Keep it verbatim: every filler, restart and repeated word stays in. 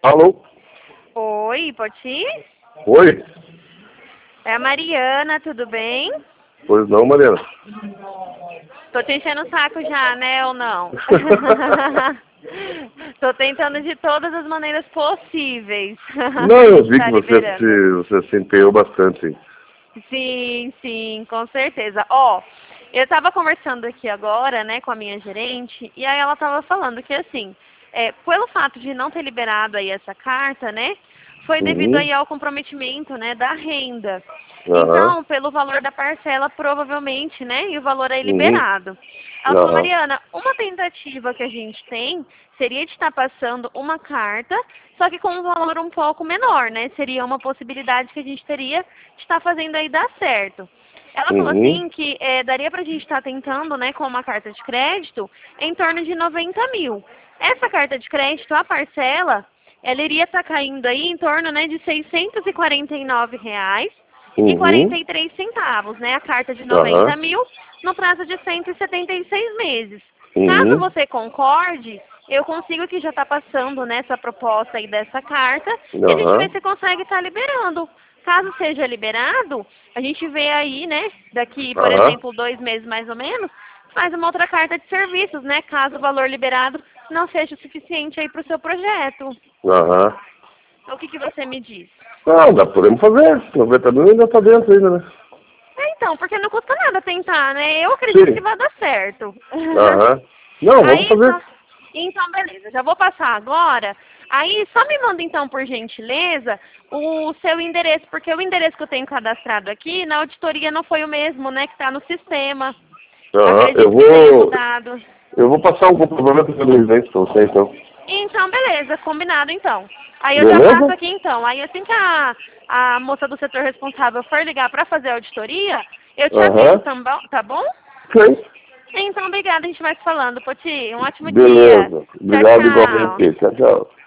Alô? Oi, Poti? Oi? É a Mariana, tudo bem? Pois não, Mariana. Tô te enchendo o saco já, né, ou não? Tô tentando de todas as maneiras possíveis. Não, A eu gente vi tá que você liberando. se, você se empenhou bastante. Sim, sim, com certeza. Ó, eu tava conversando aqui agora, né, com a minha gerente, e aí ela tava falando que, assim, é, pelo fato de não ter liberado aí essa carta, né, foi devido Uhum. aí ao comprometimento, né, da renda. Aham. Então, pelo valor da parcela, provavelmente, né, e o valor aí Uhum. liberado. Ela falou, Aham. Mariana, uma tentativa que a gente tem seria de estar passando uma carta, só que com um valor um pouco menor, né? Seria uma possibilidade que a gente teria de estar fazendo aí dar certo. Ela falou Uhum. assim que é, daria para a gente estar tentando, né, com uma carta de crédito, em torno de noventa mil. Essa carta de crédito, a parcela, ela iria estar caindo aí em torno, né, de seiscentos e quarenta e nove reais e quarenta Uhum. e três centavos, né? A carta de noventa Aham. mil no prazo de cento e setenta e seis meses. Caso Uhum. você concorde, eu consigo que já está passando nessa proposta aí dessa carta e a gente vê Aham. se consegue estar liberando. Caso seja liberado, a gente vê aí, né, daqui, por Aham. exemplo, dois meses mais ou menos, faz uma outra carta de serviços, né, caso o valor liberado não seja o suficiente aí para o seu projeto. Aham. O que, que você me diz? Não, dá, podemos fazer. noventa mil ainda tá dentro ainda, né? É, então, porque não custa nada tentar, né? Eu acredito que Sim. vai dar certo. Aham. Não, vamos Aí, fazer. só... Então, beleza. Já vou passar agora. Aí, só me manda, então, por gentileza, o seu endereço, porque o endereço que eu tenho cadastrado aqui, na auditoria não foi o mesmo, né, que está no sistema. Aham. Eu Acredito que tenha vou. mudado. Eu vou passar um comprovante pelo residente pra você, então. Então, beleza. Combinado, então. Aí eu já passo Beleza? aqui, então. Aí, assim que a, a moça do setor responsável for ligar para fazer a auditoria, eu te aviso, Aham. tá bom? Tá bom? Ok. Então, obrigada. A gente vai se falando. Poti, um ótimo dia. Beleza. Tchau, Obrigado tchau. igualmente. Tchau, tchau.